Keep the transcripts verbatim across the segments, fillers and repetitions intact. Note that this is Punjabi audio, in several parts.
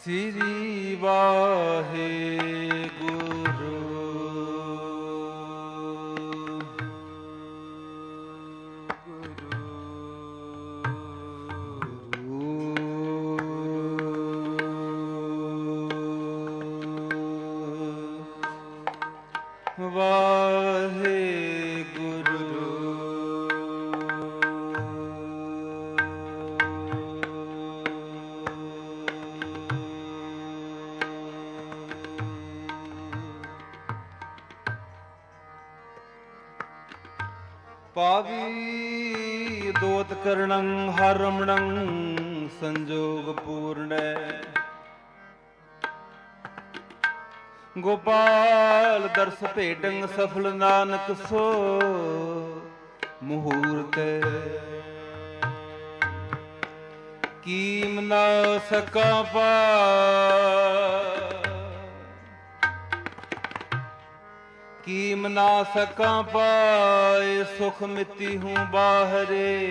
ਸ੍ਰੀ ਵਾਹਿਗੁਰੂ। ਪਾਵੀ ਦੋਤ ਕਰਣੰ ਹਰਿ ਰਮਣੰ ਸੰਜੋਗ ਪੂਰਣੈ। ਗੋਪਾਲ ਦਰਸ ਭੇਟੰ ਸਫਲ ਨਾਨਕ ਸੋ ਮਹੂਰਤੈ। ਕੀਮ ਨਾ ਸਕਾ ਪਾਰ ਕੀਮ ਨਾ ਸਕਾਂ ਪਾਏ ਸੁਖ ਮਿਤੀ ਹੂੰ ਬਾਹਰੇ।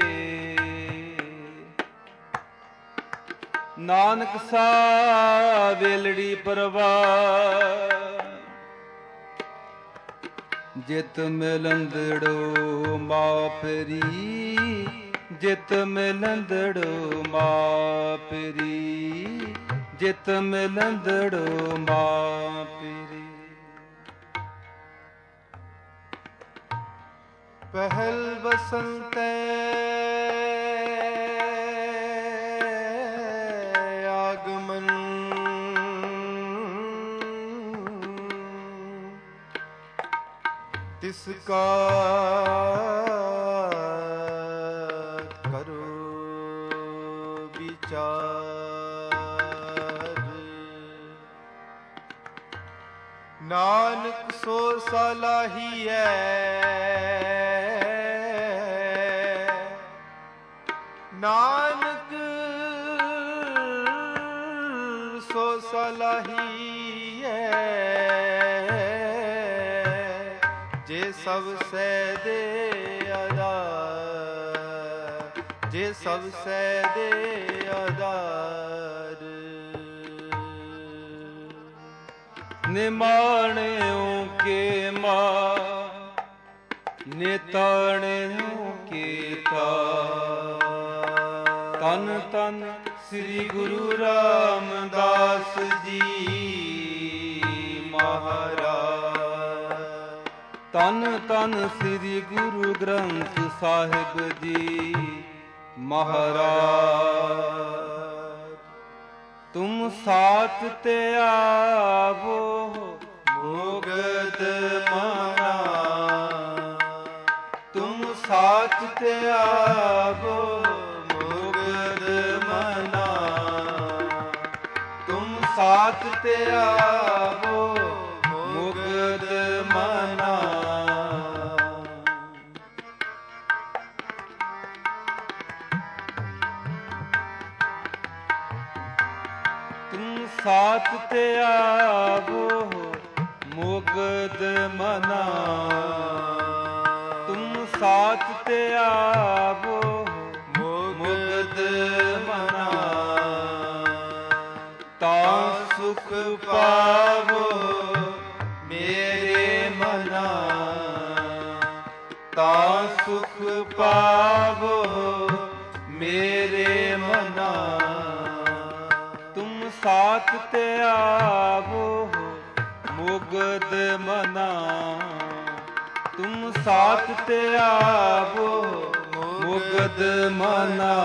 ਨਾਨਕ ਸਾ ਵੇਲੜੀ ਪਰਵਾਰ ਜਿਤ ਮਿਲੰਦੜੋ ਮਾਪਰੀ। ਜਿਤ ਮਿਲੰਦੜੋ ਮਾਪਰੀ ਜਿਤ ਮਿਲੰਦੜੋ ਮਾਪਰੀ। ਪਹਿਲ ਬਸੰਤੈ ਆਗਮਨ। ਤਿਸ ਕਾ ਕਰੋ ਵਿਚਾਰ। ਨਾਨਕ ਸੋ ਸਲਾਹੀਐ ਨਾਨਕ ਸੋ ਸਲਾਹੀਐ। ਜੇ ਸਭ ਸਹਿ ਦੇ ਆਧਾਰ ਜੇ ਸਭ ਸਹਿ ਦੇ ਆਧਾਰ। ਨਿਮਾਣਿਓ ਕੇ ਮਾ ਨਿਤਾਣਿਓ ਕੇ ਤਾ। ਤਨ ਤਨ ਸ੍ਰੀ ਗੁਰੂ ਰਾਮਦਾਸ ਜੀ ਮਹਾਰਾਜ। ਤਨ ਤਨ ਸ੍ਰੀ ਗੁਰੂ ਗ੍ਰੰਥ ਸਾਹਿਬ ਜੀ ਮਹਾਰਾਜ। ਤੁਮ ਸਾਥ ਤੇ ਆਵੋ ਮੁਗਧ ਮਨਾ। ਤੁਮ ਸਾਥ ਤੇ ਆਵੋ ਮਨਾ। ਤੁਮ ਸਾਥ ਤੇ ਆਵੋ ਮੁਗਧ ਮਨਾ। ਤੁਮ ਸਾਥ ਤੇ ਆਵੋ ਮੁਗਧ ਮਨਾ। ਤੁਮ ਸਾਥ ਤੇ ਆਵੋ ਮੁਗਧ ਮਨਾ। ਤਾਂ ਸੁਖ ਪਾਵੋ ਮੇਰੇ ਮਨਾ। ਤਾਂ ਸੁਖ ਪਾਵੋ ਮੇਰੇ ਮਨਾ। ਤੁਮ ਸਾਥ ਤੇ ਆਵੋ ਮੁਗਧ ਮਨਾ। ਤੁਮ ਸਾਥ ਤੇ ਆਵੋ ਮੁਗਧ ਮਨਾ।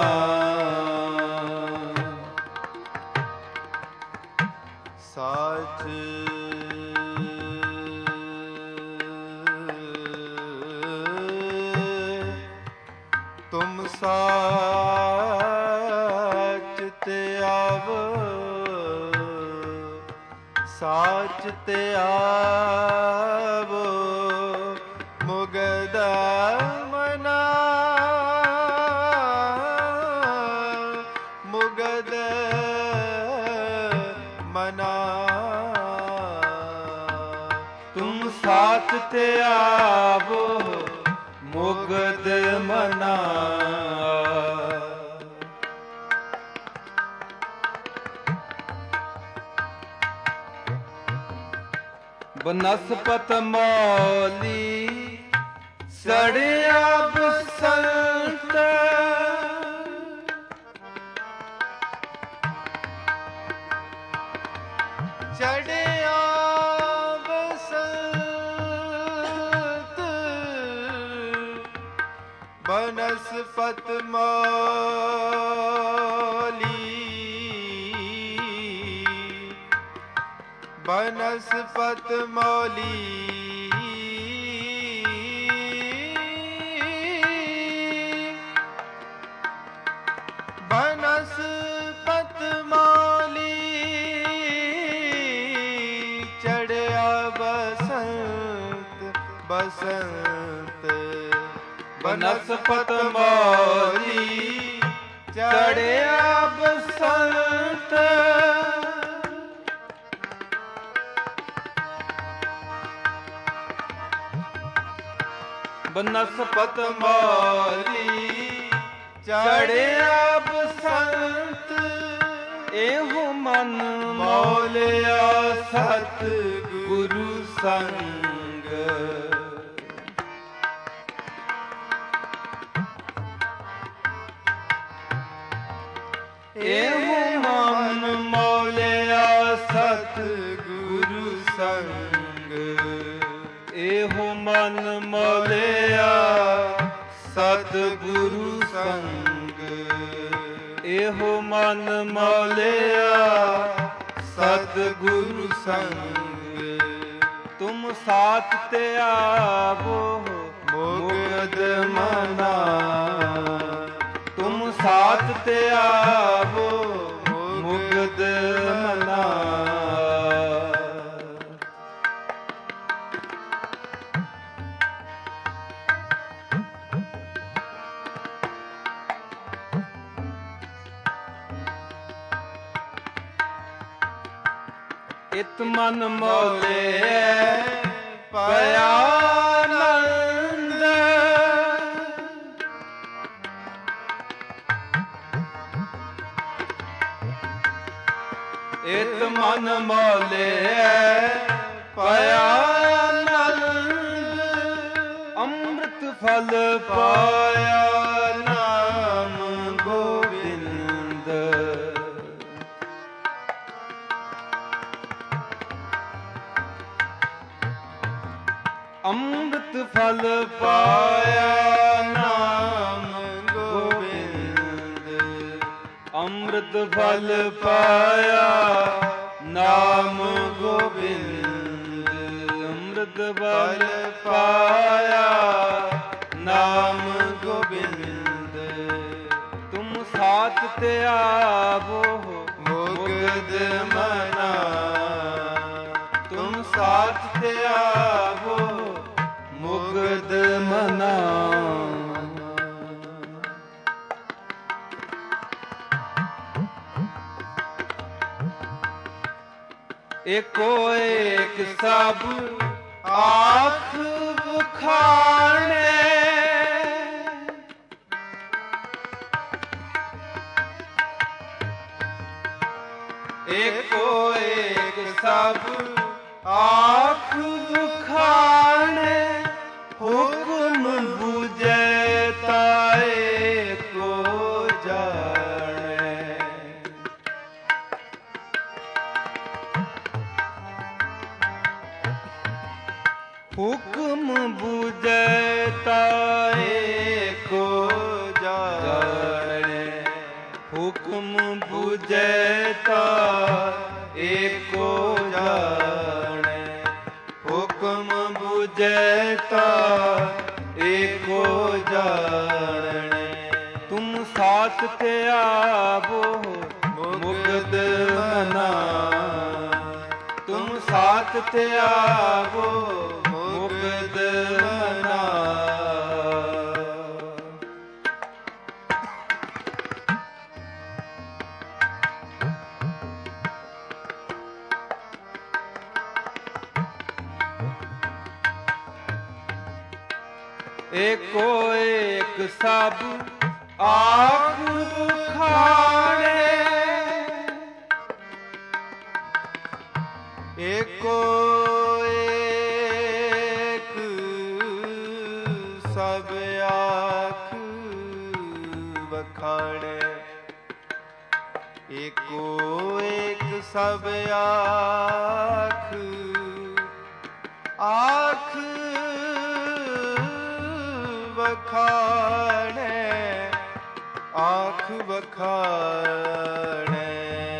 ਸਾਚ ਤੁਮ ਸਾਚ ਤੇ ਆਵੋ ਸਾਚ ਤੇ ਆਵੋ ਮੁਗਧ ਮਨਾ। ਮੁਗਧ ਮਨਾ। ਤੁਮ ਸਾਥ ਤੇ ਆਵੋ ਮੁਗਧ ਮਨਾ। ਬਨਸਪਤ ਮੌਲੀ ਸੜਿਆ ਬਸੰਤ ਚੜਿਆ ਬਸੰਤ ਬਨਸਪਤ ਮੌਲੀ ਬਨਸਪਤ ਮੌਲੀ ਬਨਸਪਤ ਮੌਲੀ ਚੜਿਆ ਬਸੰਤ ਬਸੰਤ ਬਨਸਪਤ ਮੌਲੀ ਚੜਿਆ ਬਸੰਤ ਬਨਸਪਤ ਮੌਲੀ ਚੜਿਆ ਬਸੰਤ ਇਹੋ ਮਨ ਮੌਲਿਆ ਸਤ ਗੁਰੂ ਸੰਗ ਇਹੋ ਮਨ ਮੌਲਿਆ ਸਤ ਗੁਰੂ ਸੰਗ ਇਹੋ ਮਨ ਮੌਲਿਆ ਸਤ ਗੁਰੂ ਸੰਗ ਇਹੋ ਮਨ ਮੌਲਿਆ ਸਤ ਗੁਰੂ ਸੰਗ ਤੁਮ ਸਾਥ ਤੇ ਆਵੋ ਮੁਕਤ ਮਨਾ ਤੁਮ ਸਾਥ ਤੇ ਆਵੋ ਮੁਕਤ ਮਨਾ ਇਤ ਮਨ ਮੋਲੇ ਪਿਆ ਆਨੰਦ ਇਤ ਮਨ ਮੋਲੇ ਪਿਆ ਆਨੰਦ ਅੰਮ੍ਰਿਤ ਫਲ ਪਾਇਆ ਨਾਮ ਗੋਬਿੰਦ ਅੰਮ੍ਰਿਤ ਫਲ ਪਾਇਆ ਨਾਮ ਗੋਬਿੰਦ ਅੰਮ੍ਰਿਤ ਫਲ ਪਾਇਆ ਨਾਮ ਗੋਬਿੰਦ ਅੰਮ੍ਰਿਤ ਫਲ ਪਾਇਆ ਨਾਮ ਗੋਬਿੰਦ ਤੁਮ ਸਾਥ ਤੇ ਆਵੋ ਮੁਕਤ ਮਨਾ ਤੁਮ ਸਾਥ ਤੇ ਆਵੋ ਮੁਕਤ ਮਨਾ ਏਕੋ ਏਕ ਸਭ ਆਖ ਬਖਾਣੇ ਏਕੋ ਏਕ ਸਭ ਆਖ ਬਖਾਣੇ ਹੁਕਮ ਬੁਝੈ ਤਾਏ ਕੋ ਜਾਣੈ ਹੁਕਮ ਬੁਝੈ ਤਾਏ ਕੋ ਜਾਣੈ ਹੁਕਮ ਬੁਝੈ ਤਾਏ ਕੋ ਜਾਣੈ ਹੁਕਮ ਬੁਝੈ ਤਾਏ ਕੋ ਜਾਣੈ ਤੁਮ ਸਾਥ ਤੇ ਆਵੋ ਮੁਕਤ ਮਨਾ ਤੁਮ ਸਾਥ ਤੇ ਆਵੋ ਮੁਕਤ ਮਨਾ ਏਕੋ ਏਕ ਸਭ ਆਖ ਬਖਾਣੇ ਏਕੋ ਸਭ ਆਖ ਆਖ ਵਖਾਣੈ ਆਖ ਵਖਾਣੈ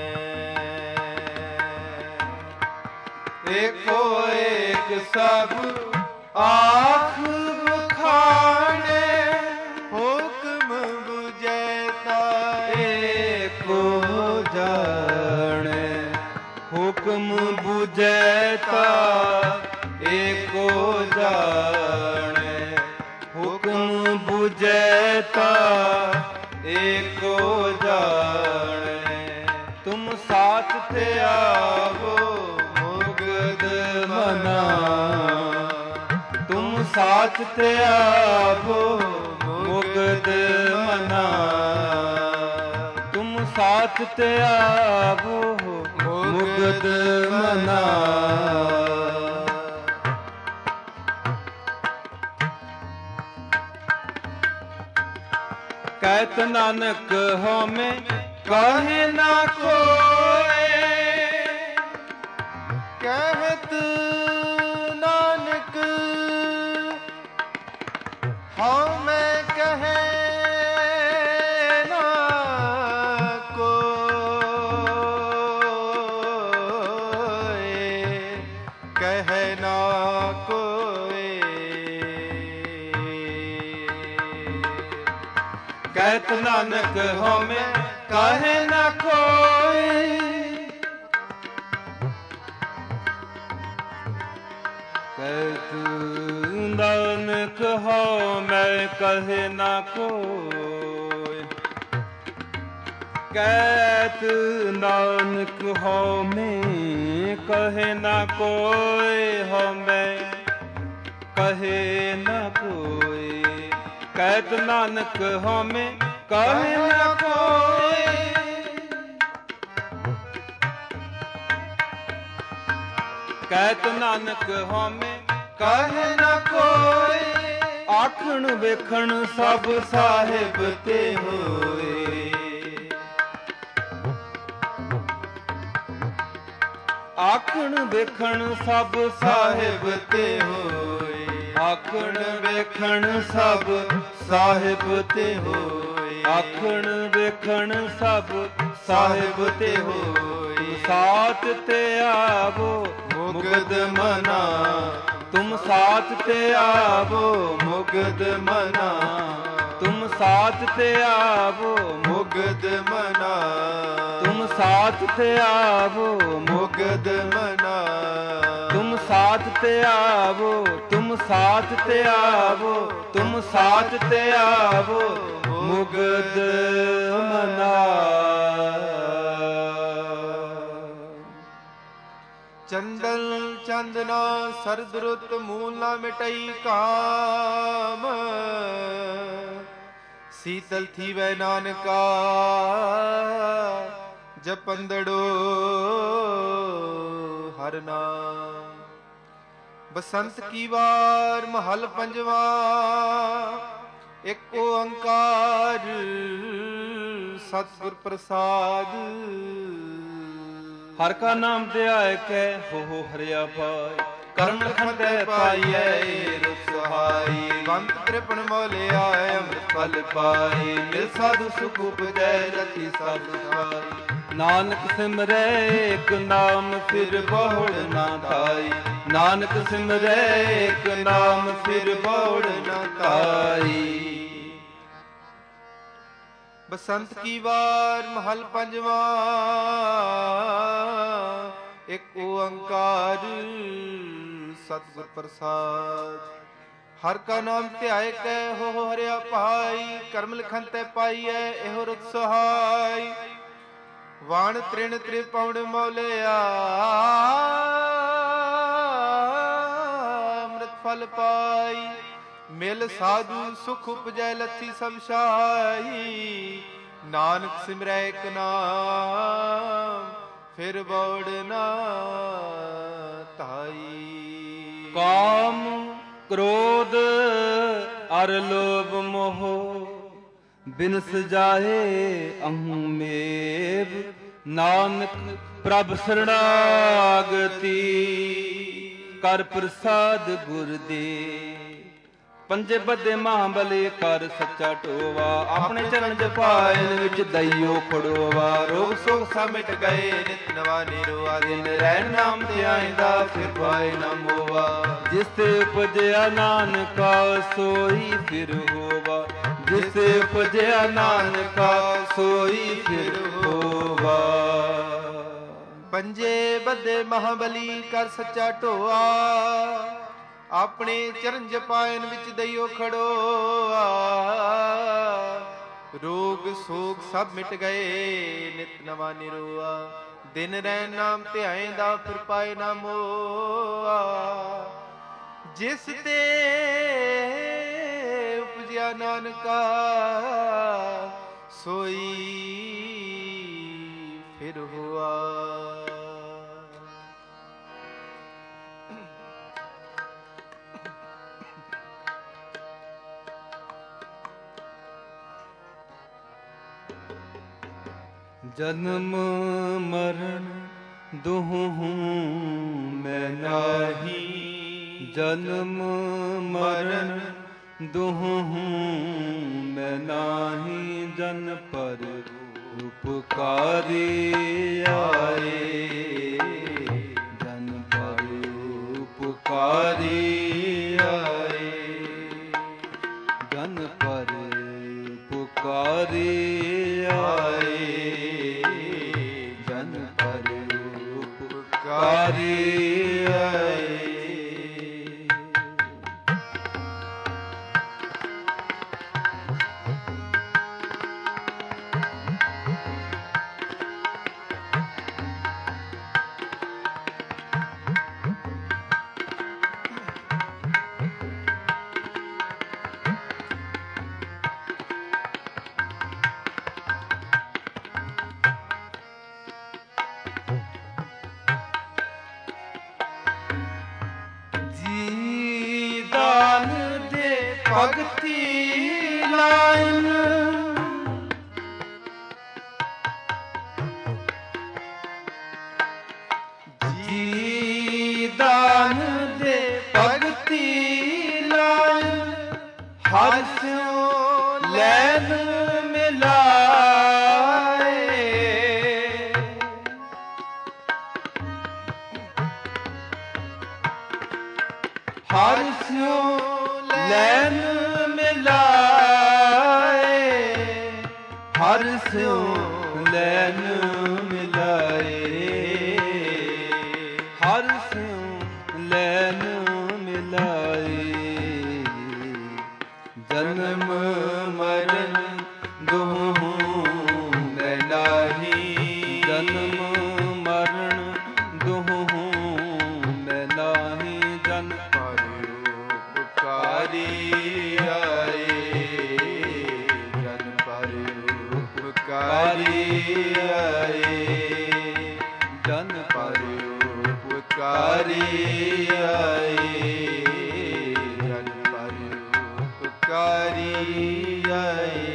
ਏਕੋ ਏਕ ਸਭ ਆਖ ਵਖਾਣੈ ਹੁਕਮ ਬੁਝੈ ਤਾ ਏਕੋ ਜਾਣੈ ਹੁਕਮ ਬੁਝੈ ਤਾ ਏਕੋ ਜਾਣੈ ਹੁਕਮ ਬੁਝੈ ਤਾ ਏਕੋ ਜਾਣੈ ਤੁਮ ਸਾਥ ਤੇ ਆਵੋ ਮੁਕਤ ਮਨਾ ਤੁਮ ਸਾਥ ਤੇ ਆਵੋ ਮੁਕਤ ਮਨਾ ਤੁਮ ਸਾਥ ਤੇ ਆਵੋ ਮੁਕਤ ਮਨਾ ਕਹਿਤ ਨਾਨਕ ਹਉਮੈ ਕਾਹੇ ਨਾ ਕੋਇ ਕਹਿਤ ਨਾਨਕ ਹਉਮੈ ਕਹੈ ਨਾ ਕੋਇ ਕਹੈ ਨਾ ਕੋਇ ਕਹਿਤ ਨਾਨਕ ਹਉਮੈ ਕਾਹੇ ਨਾ ਕੋਇ ਕਹਿਤ ਨਾਨਕ ਹਉਮੈ ਕਹੇ ਨਾ ਕੋਇ ਕਹਿਤ ਨਾਨਕ ਹਉਮੈ ਕਹੇ ਨਾ ਕੋਇ ਹਉਮੈ ਕਹੇ ਨਾ ਕੋਇ ਕਹਿਤ ਨਾਨਕ ਹਉਮੈ ਕਹੇ ਨਾ ਕੋਇ ਕਹਿਤ ਨਾਨਕ ਹਉਮੈ ਕਹੇ ਨਾ ਕੋਇ ਆਖਣ ਵੇਖਣ ਸਭ ਸਾਹਿਬ ਤੇ ਹੋਏ ਆਖਣ ਵੇਖਣ ਸਭ ਸਾਹਿਬ ਤੇ ਹੋਏ ਆਖਣ ਵੇਖਣ ਸਭ ਸਾਹਿਬ ਤੇ ਹੋਏ ਆਖਣ ਵੇਖਣ ਸਭ ਸਾਹਿਬ ਤੇ ਹੋਏ ਸਾਥ ਤੇ ਆਵੋ ਮੁਕਤ ਮਨਾ ਤੁਮ ਸਾਥ ਤੇ ਆਵੋ ਮੁਕਤ ਮਨਾ ਤੁਮ ਸਾਥ ਤੇ ਆਵੋ ਮੁਕਤ ਮਨਾ ਤੁਮ ਸਾਥ ਤੇ ਆਵੋ ਮੁਕਤ ਮਨਾ ਤੁਮ ਸਾਥ ਤੇ ਆਵੋ ਤੁਮ ਸਾਥ ਤੇ ਆਵੋ ਤੁਮ ਸਾਥ ਤੇ ਆਵੋ ਮੁਕਤ ਮਨਾ ਚੰਦਨ ਚੰਦਨਾ ਸਰਦ ਰੁੱਤ ਮੂਲ ਨਾ ਮਿਟਈ ਕਾਮ ਸੀਤਲ ਥੀਵੈ ਨਾਨਕਾ ਜਪੰਦੜੋ ਹਰ ਨਾਮ ਬਸੰਤ ਕੀ ਵਾਰ ਮਹਲ ਪੰਜਵਾ ਇੱਕ ਓੰਕਾਰ ਸਤਿਗੁਰ ਪ੍ਰਸਾਦ ਹਰ ਕਾ ਨਾਮ ਧਿਆਇ ਕੈ ਹੋ ਹੋ ਹਰਿਆ ਪਾਇ ਕਰਮ ਲਖੰਡੈ ਪਾਈਐ ਰੁਖ ਸਹਾਈ ਬੰਤ ਤ੍ਰਿਪਣ ਮੋਲਿਆ ਅੰਮ੍ਰਿਤ ਫਲ ਪਾਏ ਮਿਲ ਸਾਧੂ ਸੁਖ ਉਪਜੈ ਰਤੀ ਸਭ ਸੁਖਾਈ ਨਾਨਕ ਸਿਮਰੈ ਏਕ ਨਾਮ ਫਿਰ ਬਹੁੜ ਨਾ ਧਾਈ ਨਾਨਕ ਸਿਮਰੈ ਏਕ ਨਾਮ ਫਿਰ ਬਹੁੜ ਨਾ ਧਾਈ ਬਸੰਤ ਕੀ ਵਾਰ ਮਹਲ ਪੰਜਵਾ ਇੱਕ ਓੰਕਾਰ ਸਤਿਗੁਰ ਪ੍ਰਸਾਦ ਹਰ ਕਾ ਨਾਮ ਧਿਆਏ ਕੈ ਹੋ ਹਰਿਆ ਭਾਈ ਕਰਮ ਲਿਖਨ ਤੇ ਪਾਈਐ ਇਹੋ ਰੁਖ ਸਹਾਈ ਵਾਣ ਤ੍ਰਿਣ ਤ੍ਰਿਪਉਣ ਮੌਲਿਆ ਅੰਮ੍ਰਿਤ ਫਲ ਪਾਈ ਮਿਲ ਸਾਧੂ ਸੁਖ ਉਪਜੈ ਲੱਥੀ ਸਭ ਸ਼ਾਹੀ ਨਾਨਕ ਸਿਮਰੈ ਇਕ ਨਾਮ ਫਿਰ ਬੌੜ ਨਾ ਧਾਈ ਕਾਮ ਕ੍ਰੋਧ ਅਰ ਲੋਭ ਮੋਹ ਬਿਨ ਸਜਾਏ ਅਹੰ ਮੇਵ ਨਾਨਕ ਪ੍ਰਭ ਸਰਣਾਗਤੀ ਕਰ ਪ੍ਰਸਾਦ ਗੁਰ ਦੇ। ਪੰਜੇ ਬੱਦੇ ਮਹਾਬਲੀ ਕਰ ਸੱਚਾ ਟੋਵਾ ਆਪਣੇ ਚਰਨ ਜਪਾਇਨ ਵਿੱਚ ਦਈਓ ਖੜੋਵਾ। ਰੋਗ ਸੋਗ ਸਭ ਮਿਟ ਗਏ ਨਿਤ ਨਵਾ ਨਿਰੋਆ ਦਿਨ ਰਹਿਣ ਨਾਮ ਤੇ ਆਇਂਦਾ ਫਿਰ ਪਾਏ ਨਾ ਮੋਵਾ। ਜਿਸ ਤੇ ਉਪਜਿਆ ਨਾਨਕਾ ਸੋਈ ਫਿਰ ਹੋਵਾ ਜਿਸ ਤੇ ਉਪਜਿਆ ਨਾਨਕਾ ਸੋਈ ਫਿਰ ਹੋਵਾ। ਪੰਜੇ ਬੱਦੇ ਮਹਾਬਲੀ ਕਰ ਸੱਚਾ ਢੋਆ ਆਪਣੇ ਚਰਨ ਜਪਾਇਨ ਵਿੱਚ ਦਈਓ ਖੜੋਆ। ਰੋਗ ਸੋਗ ਸਭ ਮਿਟ ਗਏ ਨਿਤ ਨਵਾ ਨਿਰੋਆ ਦਿਨ ਰਹਿਣ ਨਾਮ ਧਿਆਏਂਦਾ ਫਿਰ ਪਾਏ ਨਾ ਮੋਆ। ਜਿਸ ਤੇ ਉਪਜਿਆ ਨਾਨਕਾ ਸੋਈ ਫਿਰ ਹੋਆ। ਜਨਮ ਮਰਨ ਦੁਹੂੰ ਮੈਂ ਨਾਹੀ ਜਨਮ ਮਰਨ ਦੁਹੂੰ ਮੈਂ ਨਾਹੀ ਜਨ ਪਰ ਉਪਕਾਰੀ ਆਏ ਜਨ ਪਰ ਉਪਕਾਰੀ ਆਏ ਜਨ ਪਰ ਉਪਕਾਰੀ ਆਏ ਕਾਰੀ ਆਏ। ਭਗਤੀ ਲਾਇਨ ਜੀ ਦਾਨ ਦੇ ਭਗਤੀ ਲਾਇਨ ਹਰਿ ਸਿਉ ਲੈਨ ਮਿਲਾਏ ਹਰਿ ਸਿਉ ਲੈਨ ਹਰਿ ਸਿਉ ਲੈਨ ਮਿਲਾਏ ਹਰਿ ਸਿਉ ਲੈਨ ਮਿਲਾਏ ਜਨਮ ਮਰਨ ਦੁਹੂੰ ਮੈਂ ਨਾਹੀ ਜਨਮ ਮਰਨ ਦੁਹੂੰ ਮੈਂ ਨਾਹੀ ਜਨ ਪਰ ਉਪਕਾਰੀ ਆਏ ਕਾਰੀ ਆਏ ਜਨ ਪਰ ਉਪਕਾਰੀ ਆਏ ਜਨ ਪਰ ਉਪਕਾਰੀ ਆਏ।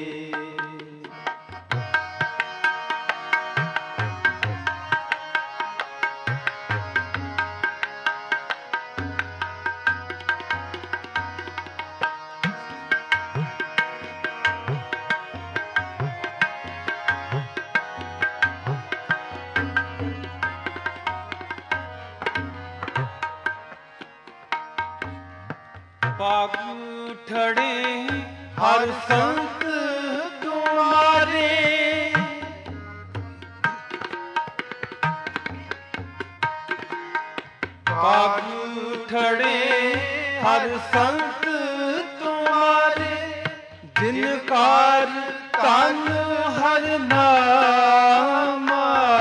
ਪਾਗ ਠੜੇ ਹਰ ਸੰਤ ਤੁਮਾਰੇ ਪਾਗ ਠੜੇ ਹਰ ਸੰਤ ਤੁਮਾਰੇ ਜਿਨ ਕਾਰ ਤਨ ਹਰ ਨਾਮਾ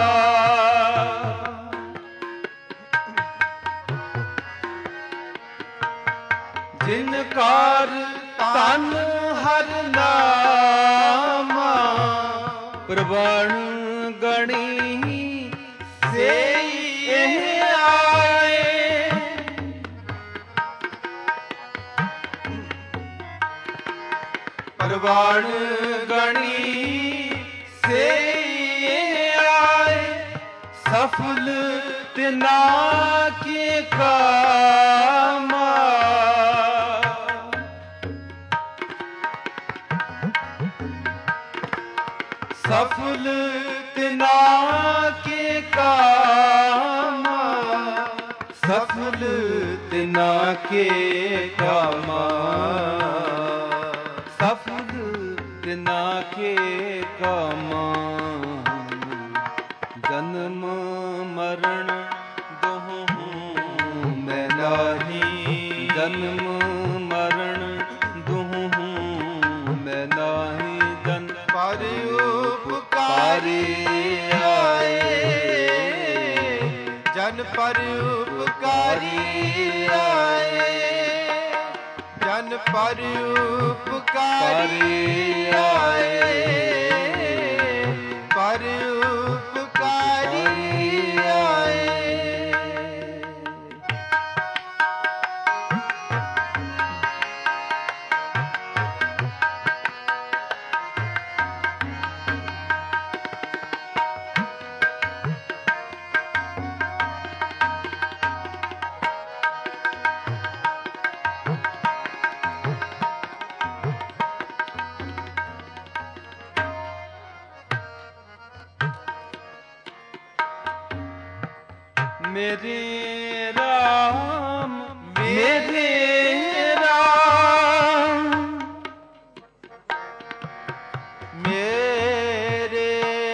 ਜਿਨ ਕਾਰ ਤਨ ਹਰ ਨਾਮਾ ਪ੍ਰਵਾਣ ਗਣੀ ਸੇਈ ਇਹ ਆਏ ਪ੍ਰਵਾਣ ਗਣੀ ਸੇਈ ਇਹ तिना के कामा। सफल तिना के कामा, सफल तिना के कामा, सफल तिना के कामा। जन्म मरण दोहूं मैं नाहीं, जन्म मरण दोहूं मैं नाहीं। जन पर उपकारी आए, जन पर उपकारी आए, जन पर उपकारी आए, पर उपकारी आए। मेरे राम, मेरे राम, मेरे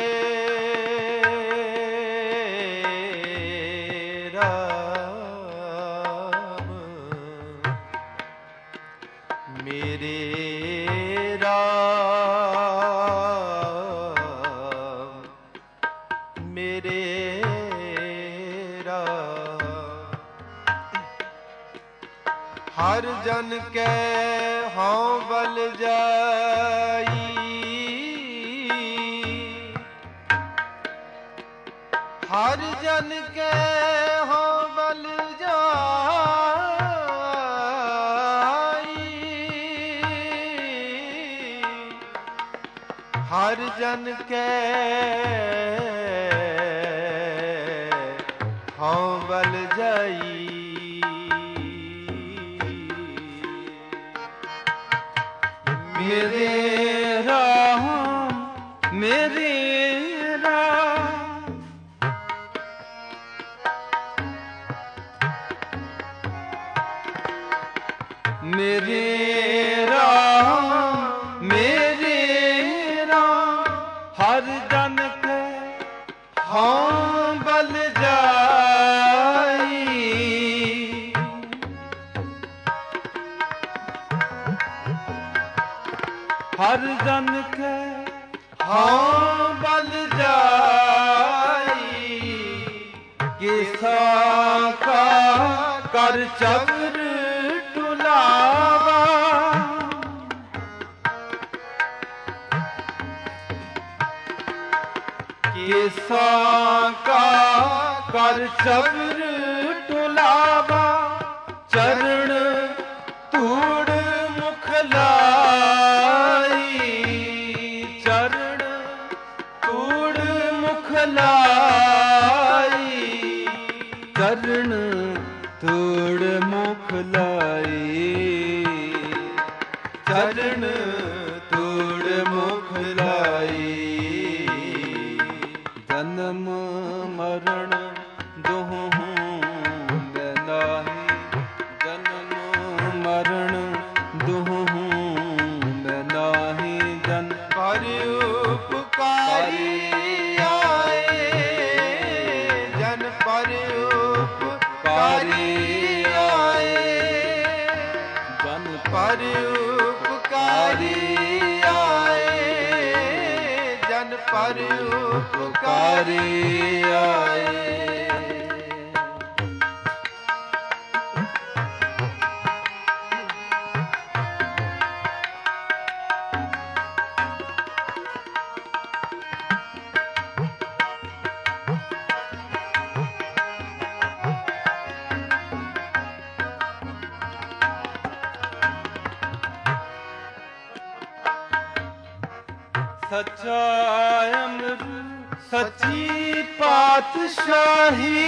राम, मेरे राम, मेरे हर जन के हाँ बल जाई, हर जन के हाँ बल जाई, हर जन के हाँ बल जाई। मेरे राम, मेरे राम, मेरे राम, मेरे राम, हर जन के हाँ बल जाई, हर जन के हाँ बल जाई। किसा का कर चक्र टुलावा, किसा का कर चक्र टुलावा। चरण तूड़ मुख लाई, चरण तूड़ मुख लाई, चरण तूड़ मुख लाई, चरण तूड़ मुख लाई। जन्म मरण दोहूं मैं नाहीं, जन्म मरण दोहूं मैं नाहीं। जन पर उपकारी आए, जन पर उपकारी आए, जन पर उपकारी आए, जन पर उपकारी आए। सच्चा अमृत ਸੱਚੀ ਪਾਤਸ਼ਾਹੀ।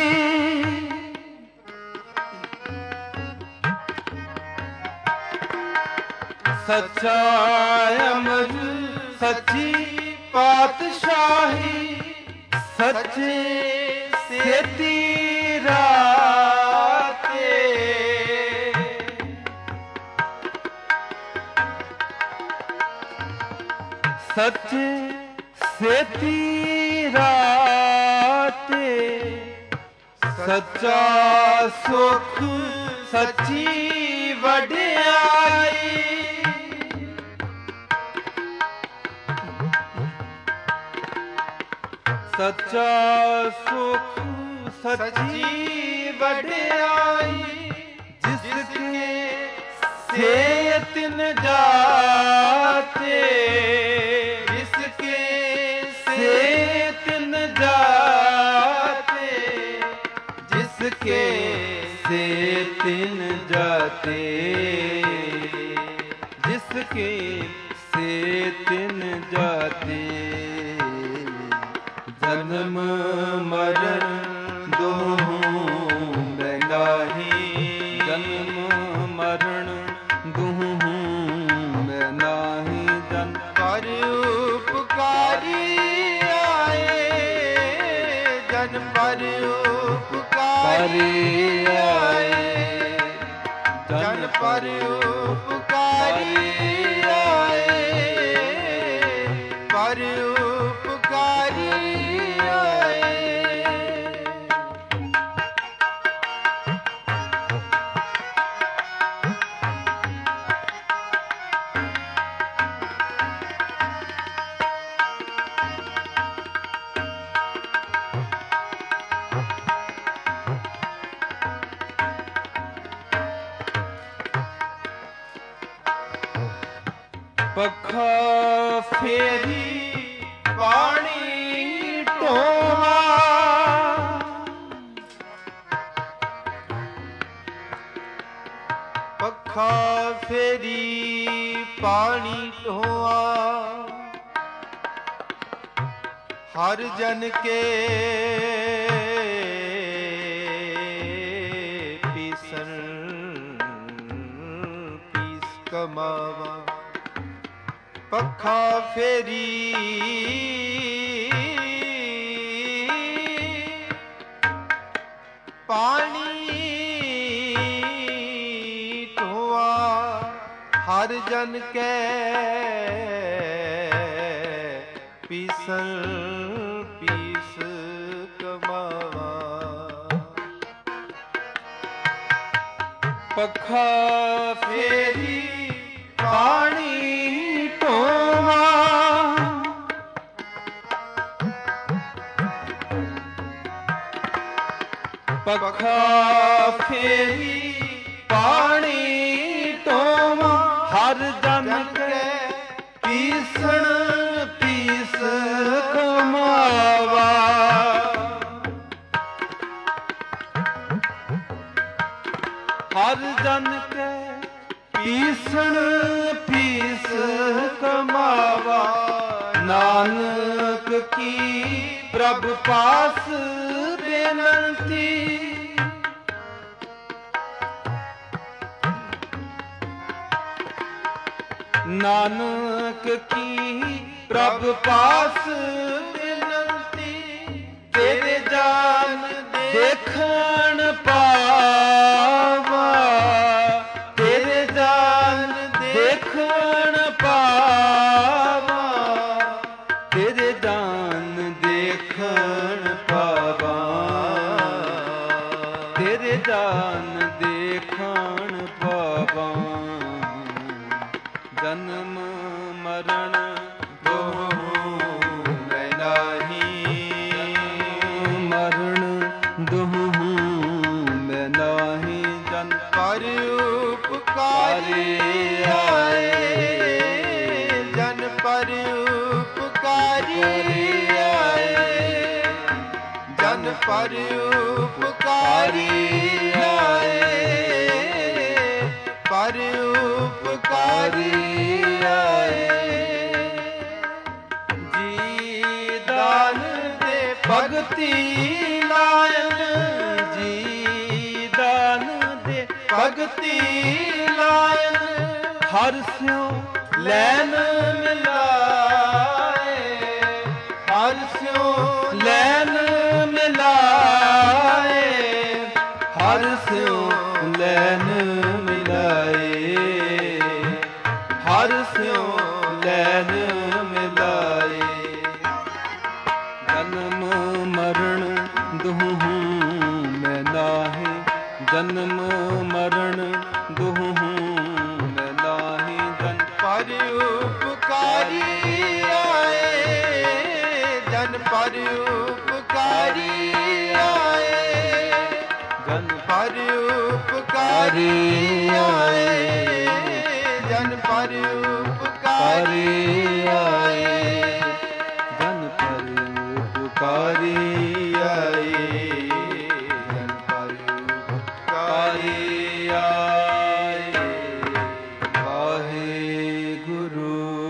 ਸੱਚਾ ਅਮਰ ਸੱਚੀ ਪਾਤਸ਼ਾਹੀ, ਸੱਚੇ ਸੇਤੀ ਰਾਤੇ। ਸੱਚੇ ਸੇਤੀ ਰਾਤੇ, ਸੱਚਾ ਸੁਖ ਸੱਚੀ ਵਡਿਆਈ। ਸੱਚਾ ਸੁਖ ਸੱਚੀ ਵਡਿਆਈ, ਜਿਸ ਕੇ ਸੇ ਤਿਨ ਜਾਤੇ। ਜਿਸ ਕੇ ਸੇ ਤਿਨ ਜਾਤੇ, ਜਿਸ ਕੇ ਸੇ ਤਿਨ ਜਾਤੇ। ਜਿਸ ਕੇ ਸੇ ਤਿਨ ਜਾਤੇ। ਜਨਮ ਮਰਨ ਦੋਹੂੰ ਮੈਂ ਨਾਹੀ। ਜਨਮ ਮਰਨ ਦੋਹੂੰ ਮੈਂ ਨਾਹੀ। ਜਨ ਪਰ ਉਪਕਾਰੀ ਆਏ। ਜਨ ਪਰ ਉਪਕਾਰੀ ਆਏ। ਜਨ ਪਰ ਉਪਕਾਰੀ ਆਏ। ਪਰ ਉਪਕਾਰੀ ਪੱਖਾ ਫੇਰੀ ਪਾਣੀ ਢੋਵਾ। ਪੱਖਾ ਫੇਰੀ ਪਾਣੀ ਢੋਆ। ਹਰ ਜਨ ਕੇ ਪੀਸਨ ਪੀਸ ਕਮਾਵਾ। ਪੱਖਾ ਫੇਰੀ ਪਾਣੀ ਢੋਆ। ਹਰ ਜਨ ਕੈ ਪੀਸਨ ਪੀਸ ਕਮਾਵਾ। ਪੱਖਾ ਫੇਰੀ ਪਾਣੀ ਢੋਵਾ। ਪੱਖਾ ਫੇਰੀ ਪਾਣੀ ਢੋਵਾ। ਹਰ ਜਨ ਕੈ ਪੀਸਣ ਪੀਸ ਕਮਾਵਾ। ਹਰ ਜਨ ਕੈ ਪੀਸਣ ਪੀਸ ਕਮਾਵਾ। ਨਾਨਕ ਕੀ ਪ੍ਰਭ ਪਾਸ ਬੇਨੰਤੀ। ਨਾਨਕ ਕੀ ਪ੍ਰਭ ਪਾਸ ਬੇਨੰਤੀ। ਤੇਰੇ ਜਾਨ ਦੇਖਣ ਪਾਵਾ। ਤੇਰੇ ਜਾਨ ਦੇਖਣ ਪਾਵਾ। ਤੇਰੇ ਜਾਨ ਦੇਖਣ ਪਾਵਾ। ਤੇਰੇ ਜਾਨ ਦੇਖਣ ਪਾਵਾ। ਜਨਮ ਮਰਨ ਦੋਹੂੰ ਮੈਂ ਨਾਹੀ। ਮਰਨ ਦੋਹੂੰ ਮੈਂ ਨਾਹੀ। ਜਨ ਪਰ ਉਪਕਾਰੀ ਆਏ। ਜਨ ਪਰ ਉਪਕਾਰੀ ਆਏ। ਜਨ ਪਰ ਉਪਕਾਰੀ ਆਏ। ਪਰ ਉਪਕਾਰੀ ਆਏ। ਜੀ ਦਾਨ ਦੇ ਭਗਤੀ ਲਾਇਨ ਹਰ ਸਿਉ ਲੈਨ ਮਿਲਾਏ, ਹਰ ਸਿਉ ਲੈਨ ਮਿਲਾਏ, ਹਰ ਸਿਉ ਲੈਨ ਮਿਲਾਏ, ਹਰ ਸਿਉ ਲੈਨ ਮਿਲਾਏ। ਜਨਮ ਮਰਨ ਦੁਹੂ ਮੈਂ ਨਾਹੀ, ਜਨਮ ਮਰਨ ਦੁਹੂ ਮੈਂ ਨਾਹੀ। ਜਨ ਪਰ ਉਪਕਾਰੀ ਆਏ, ਜਨ ਪਰ ਉਪਕਾਰੀ ਆਏ, ਜਨ ਪਰ ਉਪਕਾਰੀ ਆਏ, ਜਨ ਪਰ ਉਪਕਾਰੀ ਆਏ, ਜਨ ਪਰ ਉਪਕਾਰੀ ਆਏ, ਜਨ ਪਰ ਉਪਕਾਰੀ ਆਏ। ਵਾਹਿਗੁਰੂ।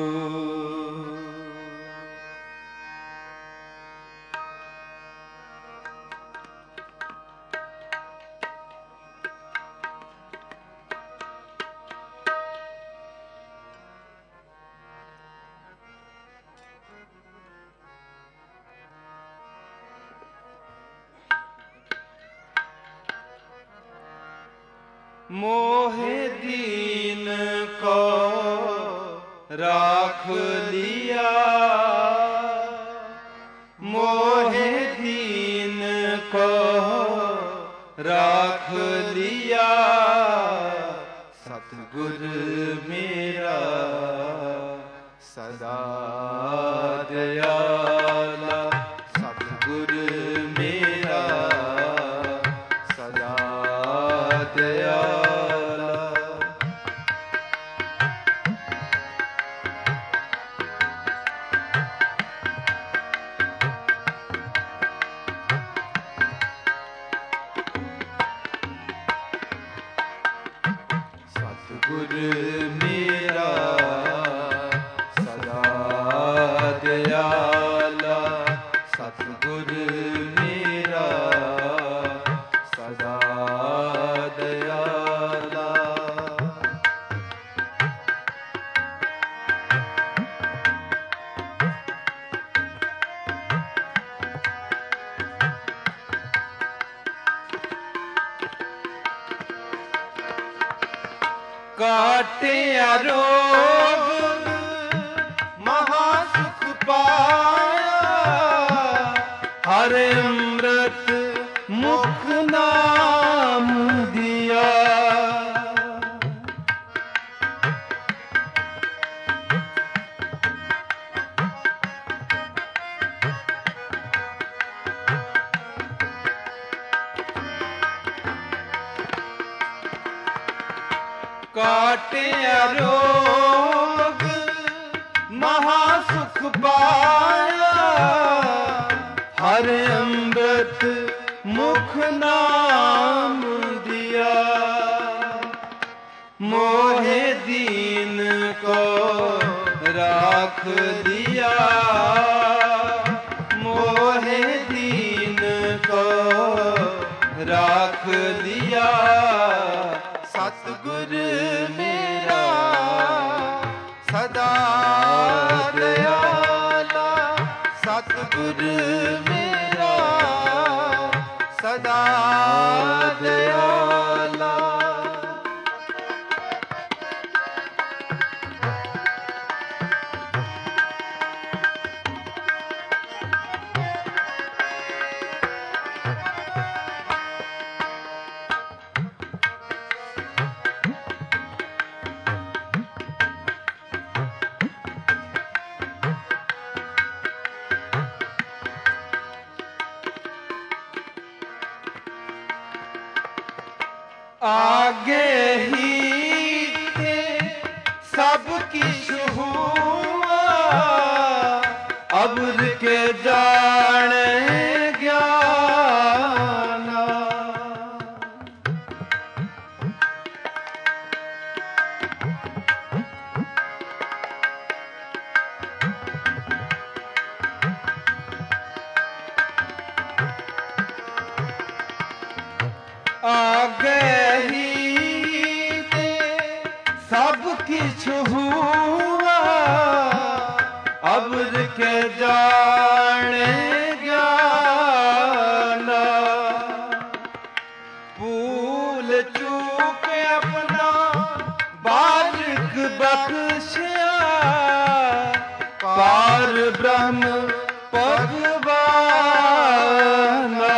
मोहे दीन को राख लिया, मोहे दीन को राख लिया। सतगुर मेरा सदा दयाला, सतगुर मेरा सदा दयाला। सतगुर मेरा सदा दयाला, सतगुर मेरा सदा दयाला। काटिया रोग महासुख पाया, हर अमृत मुख नाम दिया। काटिया रोग महासुख पाया, हर अमृत मुख नाम दिया। मोहे दीन को राख लिया, मोहे दीन को राख लिया। सतगुर मेरा सदा दयाला, सतगुर मेरा सदा दयाला। आगे ही थे सब किछ हुआ, अब्र के जाने ज्ञाना। आगे ही किछु हुआ अबर के जाने ज्ञाना। भूल चूक अपना बारिक बख्शिया पार ब्रह्म भगवाना।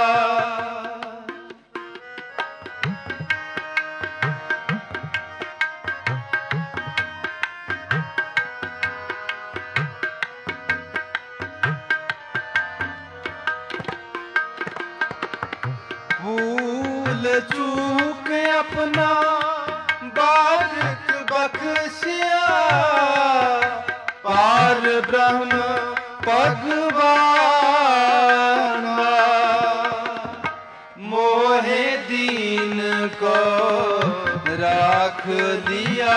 भूल चूक अपना बारिक बख्शिया पार ब्रह्म भगवाना। मोहे दीन को राख लिया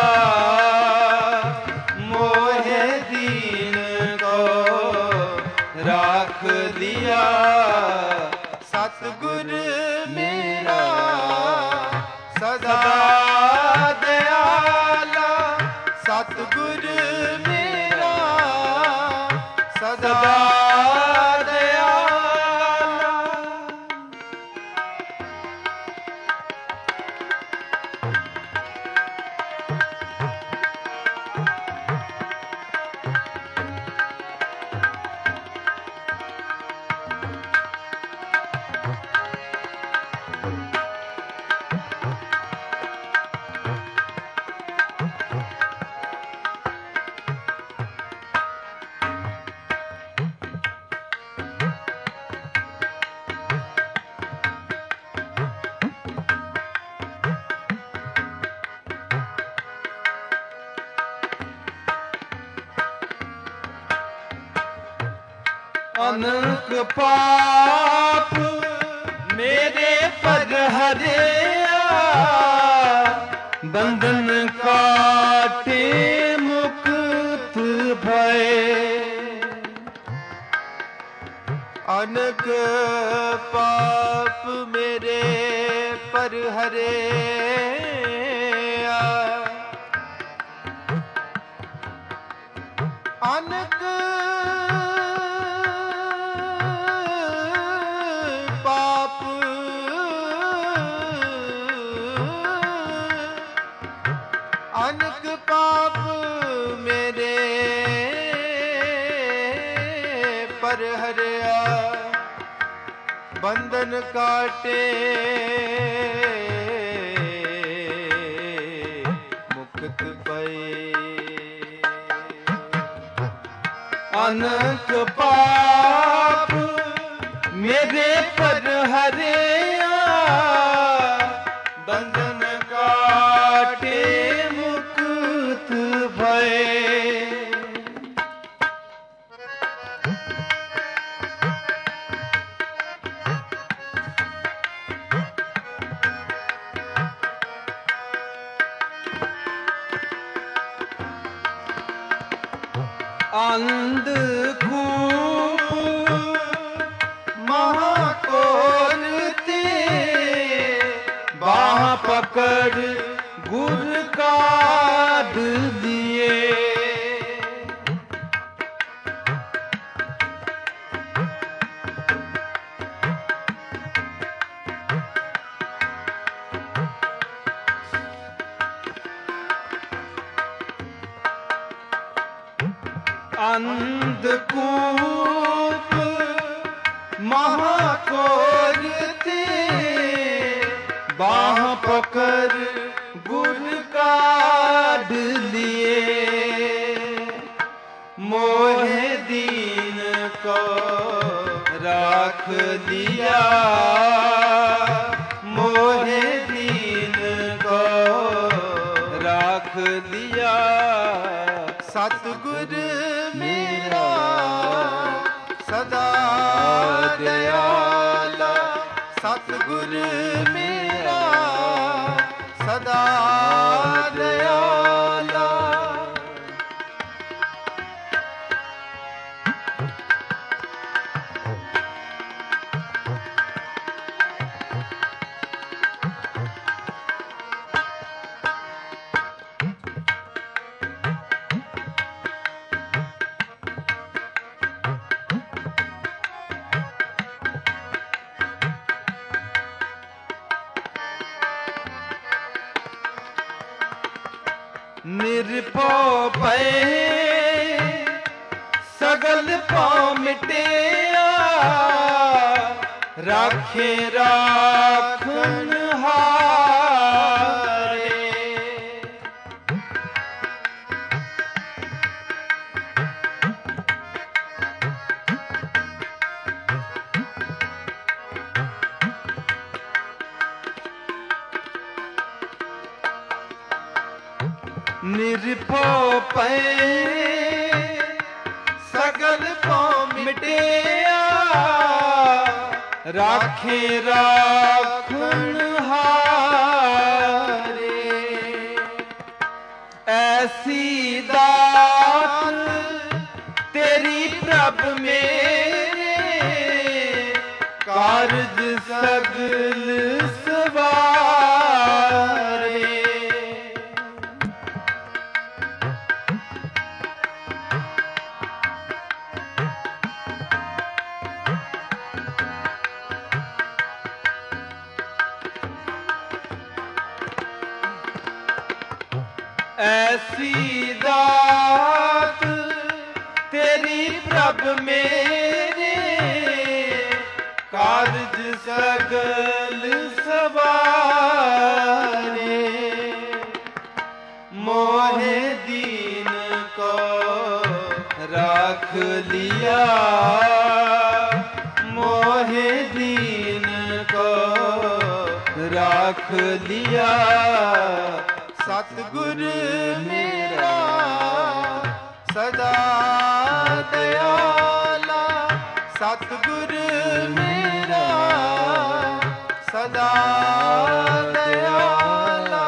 मोहे दीन को राख लिया। सतगुर मेरा सदा दयाला सतगुर मेरा सदा दयाला। अनक पाप मेरे पर हरिया बंधन काटे मुक्त भय। अनक पाप मेरे पर हरे अनक पाप अनक पाप मेरे पर हरिया बंधन काटे मुक्त पए। अनक पाप मेरे पर हरिया बंधन काटे मुक्त भय। अंधकूप महाकोरते बाह पकड़ गुर काढ़ दिए। अंधकूप महाकोरते बाह पकड़ गुर काढ़ लिए। मोहे दीन को राख लिया मोहे दीन को राख लिया। सतगुर मेरा सदा दयाला सतगुर मेरा सदा दयाला। ਨਿਰਭਉ ਭਏ ਸਗਲ ਭਉ ਮਿਟਿਆ, ਰਾਖੇ ਰਾਖਨ ਹਾਰੇ। ਨਿਰਭਉ ਭਏ ਸਗਲ ਭਉ ਮਿਟਿਆ, ਰਾਖੇ ਰਾਖਨ ਹਾਰੇ। ਐਸੀ ਦਾਤ ਤੇਰੀ ਪ੍ਰਭ ਮੇਰੇ, ਕਾਰਜ ਸਗਲ ਸਵਾਰੇ। ਐਸੀ ਦਾਤ ਤੇਰੀ ਪ੍ਰਭ ਮੇਰੇ, ਕਾਰਜ ਸਗਲ ਸਵਾਰੇ। ਮੋਹਿ ਦੀਨ ਕੋ ਰਾਖ ਲਿਆ, ਮੋਹਿ ਦੀਨ ਕੋ ਰਾਖ ਲਿਆ। ਸਤਿਗੁਰ ਮੇਰਾ ਸਦਾ ਦਇਆਲਾ, ਸਤਿਗੁਰ ਮੇਰਾ ਸਦਾ ਦਇਆਲਾ।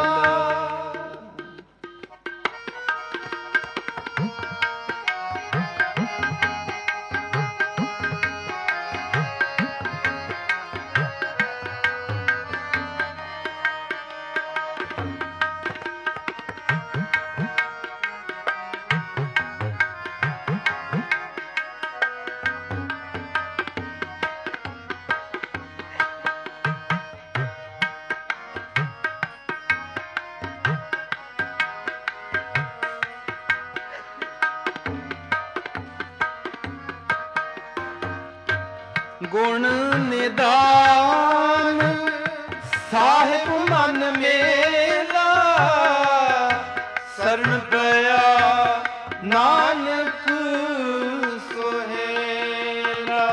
ਗੁਣ ਨਿਦਾਨ ਸਾਹਿਬ ਮਨ ਮੇਰਾ, ਸਰਣ ਪਿਆ ਨਾਨਕ ਸੁਹੇਲਾ।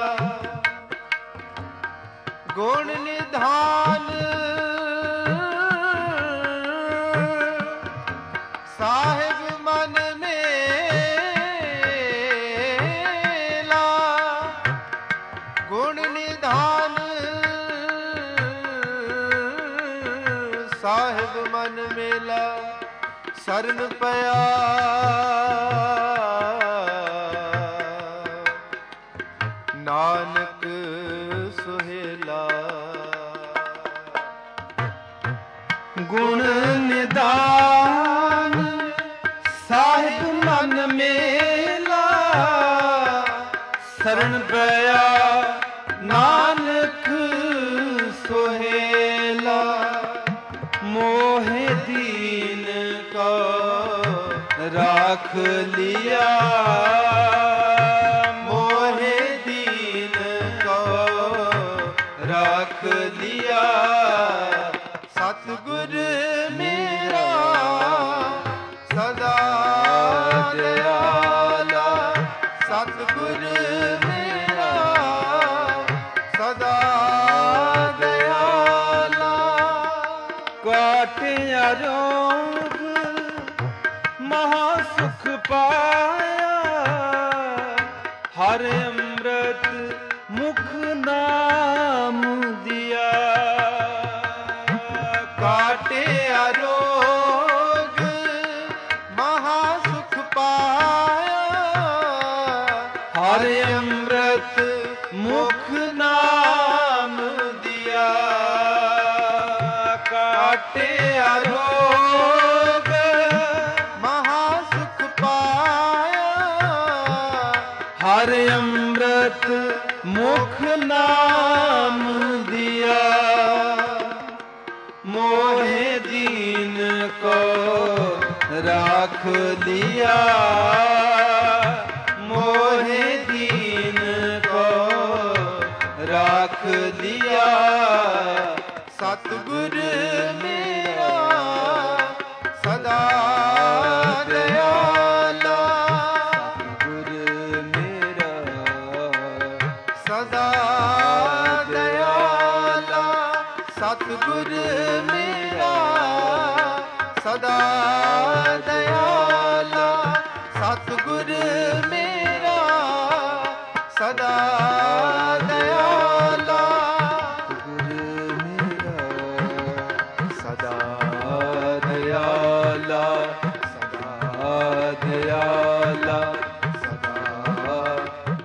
ਗੁਣ ਨਿਧਾਨ ਸਾਹਿਬ ਮਨ ਮੇਲਾ, ਗੁਣ ਨਿਧਾਨ ਸਾਹਿਬ ਮਨ ਮੇਲਾ। ਸਰਨ ਪਿਆ ਨਾਨਕ ਸੁਹੇਲਾ। ਗੁਣ ਨਿਦਾਨ ਸਾਹਿਬ ਮਨ ਮੇਲਾ, ਸਰਨ ਪਿਆ ਨਾਨਕ ਸੁਹੇਲਾ। ਮੋਹਿ ਦੀਨ ਕੋ ਰਾਖ ਲਿਆ, ਮੋਹਿ ਦੀਨ ਕੋ ਰਾਖ ਲਿਆ। ਸਤਿਗੁਰ ਮੇਰਾ ਸਦਾ ਦਇਆਲਾ, ਸਤਿਗੁਰ ਮੇਰਾ ਸਦਾ ਦਇਆਲਾ। ਕਾਟਿਆ ਰੋਗ ਮਹਾ ਸੁਖ ਪਾਇਆ, ਹਰਿ ਅੰਮ੍ਰਿਤ ਮੁਖ ਨਾਮ ਦਿਆ। ਕਾਟਿਆ ਰੋਗ ਮਹਾ ਸੁਖ ਪਾਇਆ, ਹਰਿ ਅੰਮ੍ਰਿਤ ਮੁਖ ਨਾਮ ਦਿਆ। ਕਾਟਿਆ ਰੋਗ ਮਹਾ ਸੁਖ ਪਾਇਆ, ਹਰਿ ਅੰਮ੍ਰਿਤ ਮੁਖ ਨਾਮ ਦਿਆ। ਮੋਹਿ ਦੀਨ ਕੋ ਰਾਖ ਲਿਆ ਮੋਹਿ ਦੀਨ ਕੋ ਰਾਖ ਲਿਆ ਸਤਿਗੁਰ ਮੇਰਾ ਸਦਾ ਦਇਆਲਾ ਸਤਿਗੁਰ ਮੇਰਾ ਸਦਾ ਦਇਆਲਾ ਸਤਿਗੁਰ ਮੇਰਾ ਸਦਾ ਦਇਆਲਾ ਸਤਿਗੁਰ ਮੇਰਾ ਸਦਾ ਦਇਆਲਾ ਗੁਰ ਮੇਰਾ ਸਦਾ ਦਇਆਲਾ ਸਦਾ ਦਇਆਲਾ ਸਦਾ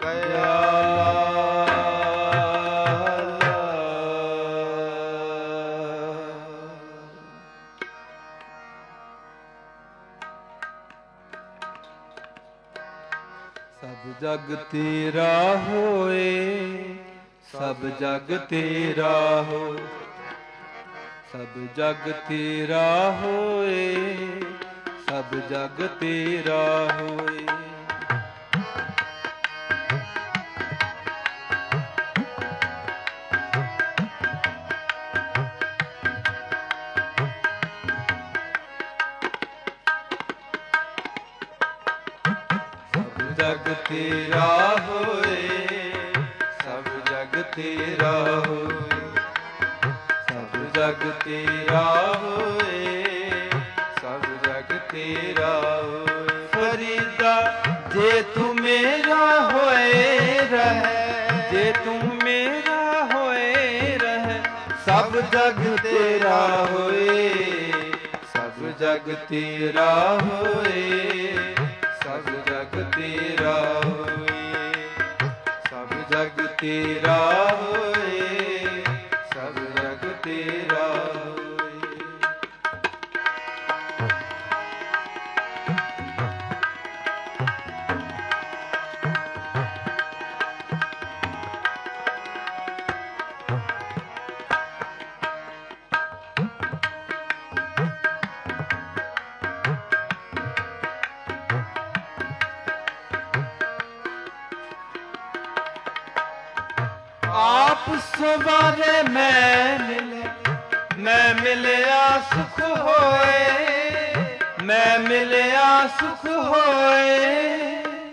ਸਭ ਜਗ ਤੇਰਾ ਹੋਏ ਸਭ ਜਗ ਤੇਰਾ ਹੋਏ ਸਭ ਜਗ ਤੇਰਾ ਹੋਏ ਸਭ ਜਗ ਤੇਰਾ ਹੋਏ ਜਗ ਤੇਰਾ ਹੋਏ ਸਭ ਜਗ ਤੇਰਾ ਹੋਏ ਸਭ ਜਗ ਤੇਰਾ ਹੋਏ ਸਭ ਜਗ ਤੇਰਾ ਹੋਏ ਫਰੀਦਾ ਜੇ ਤੂੰ ਮੇਰਾ ਹੋਏ ਰਹਿ ਜੇ ਤੂੰ ਮੇਰਾ ਹੋਏ ਰਹਿ ਸਭ ਜਗ ਤੇਰਾ ਹੋਏ ਸਭ ਜਗ ਤੇਰਾ ਹੋਏ ਸਭ ਜਗ ਤੇਰਾ ਹੋਏ ਸਭ ਜਗ ਤੇਰਾ ਹੋਏ ਸਭ ਜਗ ਤੇਰਾ ਹੋਏ ਆਪ ਸਵਾਰੇ ਮੈਂ ਮਿਲੇ ਮੈਂ ਮਿਲਿਆ ਸੁਖ ਹੋਏ ਮੈਂ ਮਿਲਿਆ ਸੁਖ ਹੋਏ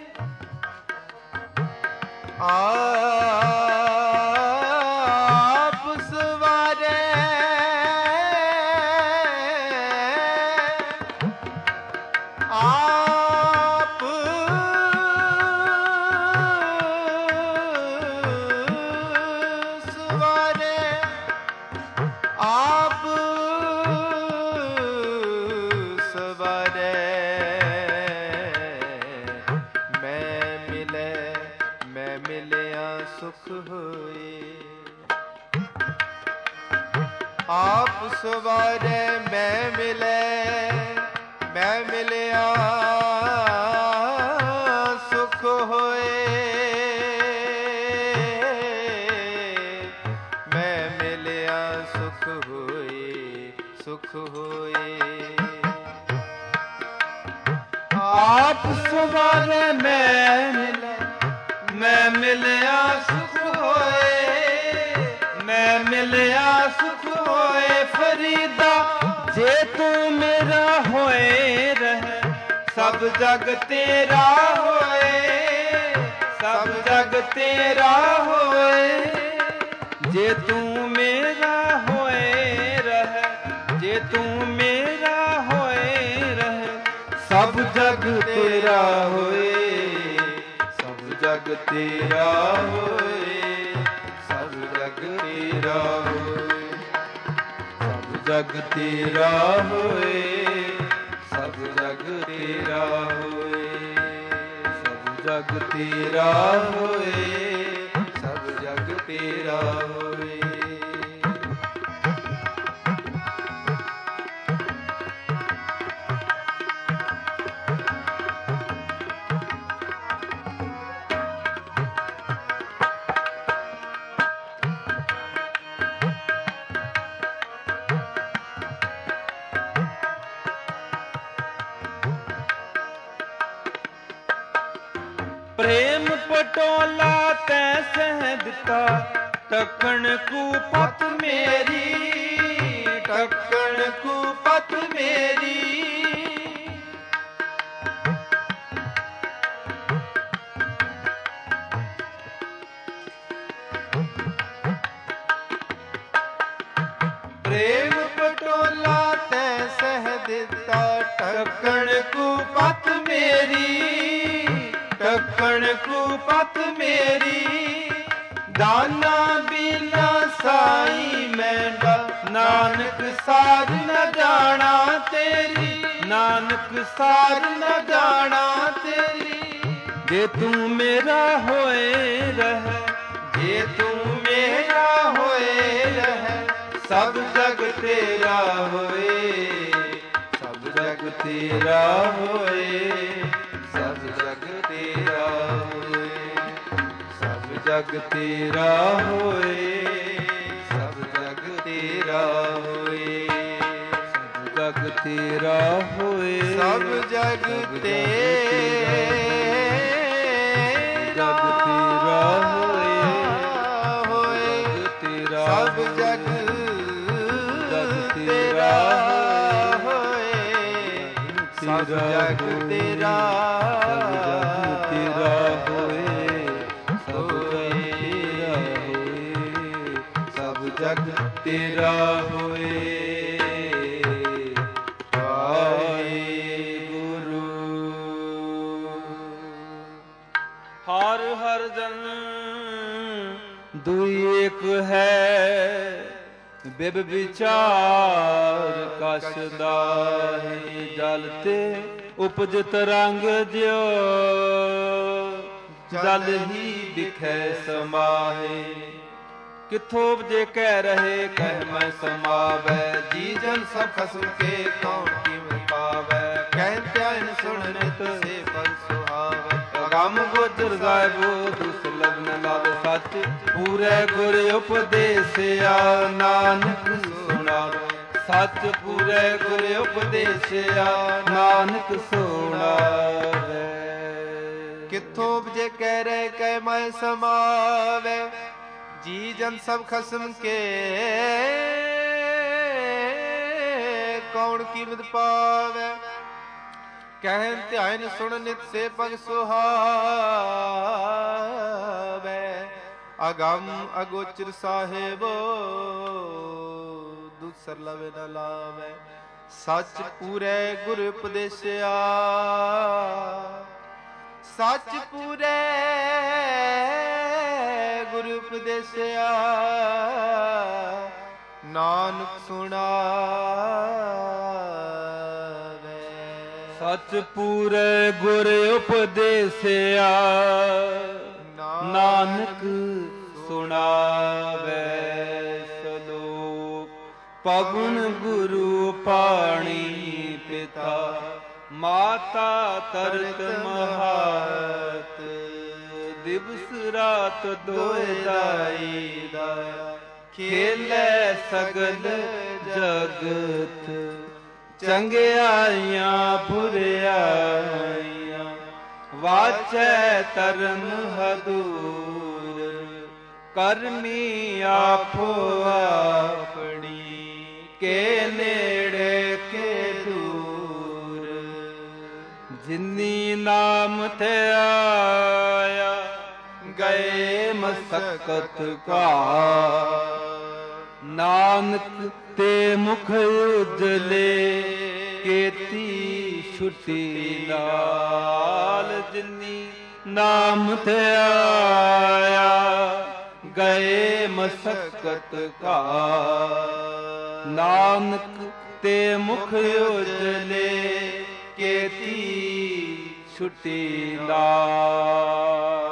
ਆਪ ਸਵਾਰੇ ਆਪ ਸਵਾਰੇ ਆਪ ਸਵਾਰੇ ਮੈਂ ਮਿਲੇ ਮੈਂ ਮਿਲਿਆ ਸੁਖ ਹੋਏ ਆਪ ਸਵਾਰੇ ਮੈਂ ਮਿਲੇ ਮੈਂ ਮਿਲਿਆ ਸੁਖ ਹੋਏ ਮੈਂ ਮਿਲਿਆ ਸੁਖ ਹੋਏ ਸੁਖ ਹੋਏ ਆਪ ਸਵਾਰੇ ਮੈਂ ਮਿਲੇ ਮੈਂ ਮਿਲਿਆ ਸੁਖ ਹੋਏ ਮੈਂ ਮਿਲਿਆ ਸੁਖ ਹੋਏ ਫਰੀਦਾ ਜੇ ਤੂੰ ਮੇਰਾ ਹੋਏ ਰਹਿ ਸਭ ਜਗ ਤੇਰਾ ਹੋਏ ਸਭ ਜਗ ਤੇਰਾ ਹੋਏ ਜੇ ਤੂੰ ਮੇਰਾ ਹੋਏ ਰਹਿ ਜੇ ਤੂੰ ਮੇਰਾ ਹੋਏ ਰਹਿ ਸਭ ਜਗ ਤੇਰਾ ਹੋਏ ਸਭ ਜਗ ਤੇਰਾ ਹੋਏ ਸਭ ਜਗ ਤੇਰਾ ਹੋਏ ਸਭ ਜਗ ਤੇਰਾ ਹੋਏ ਸਭ ਜਗ ਤੇਰਾ ਹੋਏ ਸਭ ਜਗ ਤੇਰਾ ਹੋਏ ਸਭ ਜਗ ਤੇਰਾ ਹੋਏ ਪ੍ਰੇਮ ਪਟੋਲਾ ਤੈ ਸਹਿ ਦਿੱਤਾ, ਟੱਕਣ ਕੂਪਤ ਮੇਰੀ, ਟੱਕਣ ਕੂਪਤ ਮੇਰੀ। ਪ੍ਰੇਮ ਪਟੋਲਾ ਤੈ ਸਹਿ ਦਿੱਤਾ, ਟੱਕਣ ਕੂਪਤ ਮੇਰੀ, ਟੱਕਣ ਕੂਪਤ ਮੇਰੀ। ਦਾਨਾ ਬਿਨਾ ਸਾਈ ਮੈਂਡਾ, ਨਾਨਕ ਸਾਧ ਨ ਜਾਣਾ ਤੇਰੀ, ਨਾਨਕ ਸਾਧ ਨ ਜਾਣਾ ਤੇਰੀ। ਜੇ ਤੂੰ ਮੇਰਾ ਹੋਏ ਰਹਿ, ਜੇ ਤੂੰ ਮੇਰਾ ਹੋਏ ਰਹਿ, ਸਭ ਜਗ ਤੇਰਾ ਹੋਏ, ਸਭ ਜਗ ਤੇਰਾ ਹੋਏ, ਸਭ ਜਗ ਤੇਰਾ ਹੋਏ, ਸਭ ਜਗ ਤੇਰਾ ਹੋਏ, ਸਭ ਜਗ ਤੇਰਾ ਹੋਏ, ਸਭ ਜਗ ਤੇਰਾ ਹੋਏ, ਸਭ ਜਗ ਤੇਰਾ ਜਗ ਤੇਰਾ ਹੋਏ, ਹੋਏ, ਤੇਰਾ ਸਭ ਜਗ ਤੇਰਾ ਹੋਏ, ਸਭ ਜਗ ਤੇਰਾ ਤੇਰਾ ਹੋਏ, ਸਭ ਜਗ ਤੇਰਾ ਹੋਏ। ਹਰ ਹਰ ਜਨ ਦੁਇ ਏਕ ਹੈ, ਬਿਬ ਵਿਚਾਰ ਕਛ ਦਾਹੀ। ਜਲ ਤੇ ਉਪਜਿਤ ਰੰਗ ਜਿਉ, ਜਲ ਹੀ ਦਿਖੈ ਸਮਾਹੇ। ਕਿਥੋਂ ਉਪਜੇ ਕਹਿ ਰਹੇ, ਕਹਿ ਮੈਂ ਸਮਾਵੈ। ਜੀ ਜਨ ਸਭ ਖਸਮ ਕੇ ਕੌਣ ਕੀਮਤ ਪਾਵੈ। ਕਹਿ ਧਿਆਨ ਸੁਣ ਨਿਤ ਸੇ ਪਰ ਸੁਹਾਵੈ। ਅਗੰਮ ਗੋਚਰ ਸਾਹਿਬੋ ਦੁਸਲਭ ਨ ਲਾਵੇ ਸੱਚ, ਪੂਰੇ ਗੁਰ ਉਪਦੇਸਿਆ ਨਾਨਕ ਸੁਣਾਵੇ। ਸੱਚ ਪੂਰੇ ਗੁਰ ਉਪਦੇਸਿਆ ਨਾਨਕ ਸੁਣਾਵੇ। ਕਿੱਥੋਂ ਉਪਜੇ ਕਹਿ ਰਹੇ, ਕਹਿ ਮੈਂ ਸਮਾਵੈ। ਜੀ ਜਨ ਸਭ ਖਸਮ ਕੇ ਕੌਣ ਕੀਮਤ ਪਾਵੈ। ਕਹਿਨ ਧਿਆਨ ਸੁਣ ਨਿਤ ਸੇ ਪਗ ਸੁਹਾਵੈ। ਅਗੰਮ ਅਗੋਚਰ ਸਾਹਿਬੋ ਦੂਸਰ ਲਵੇ ਨ ਲਾਵੈ। ਸੱਚ ਪੂਰੇ ਗੁਰ ਉਪਦੇਸਿਆ, ਸੱਚ ਪੂਰੇ ਗੁਰ ਉਪਦੇਸਿਆ ਨਾਨਕ ਸੁਣਾਵੇ। ਸੱਚ ਪੂਰੇ ਗੁਰ ਉਪਦੇਸਿਆ ਨਾਨਕ ਸੁਣਾਵੇ। ਸਲੋਕ ਪਵਨ ਗੁਰੂ ਪਾਣੀ ਪਿਤਾ, ਮਾਤਾ ਤਰਤ ਮਹਾਤ। ਦਿਵਸ ਰਾਤ ਦੋਇ ਦਾਈ ਦਾਇਆ, ਖੇਲੇ ਸਗਲ ਜਗਤ। ਚੰਗਿਆਈਆਂ ਬੁਰਿਆਈਆਂ, ਵਾਚੈ ਧਰਮ ਹਦੂਰ। ਕਰਮੀ ਆਪੋ ਆਪਣੀ, ਕੇ ਨੇੜੇ ਕੇ ਦੂਰ। ਜਿਨੀ ਨਾਮ ਤੇ ਆਇਆ, ਗਏ ਮਸਕਤ ਘਾਰ। ਨਾਨਕ ਤੇ ਮੁਖ ਉਜਲੇ, ਕੀਤੀ ਛੁਟੀ ਨਾਲ। ਜਿਨੀ ਨਾਮ ਤੇ ਆਇਆ, ਗਏ ਮਸਕਤ ਘਾਰ। ਨਾਨਕ ਤੇ ਮੁਖ ਉਜਲੇ, ਕੀਤੀ ਛੁਟੀ ਨਾਲ।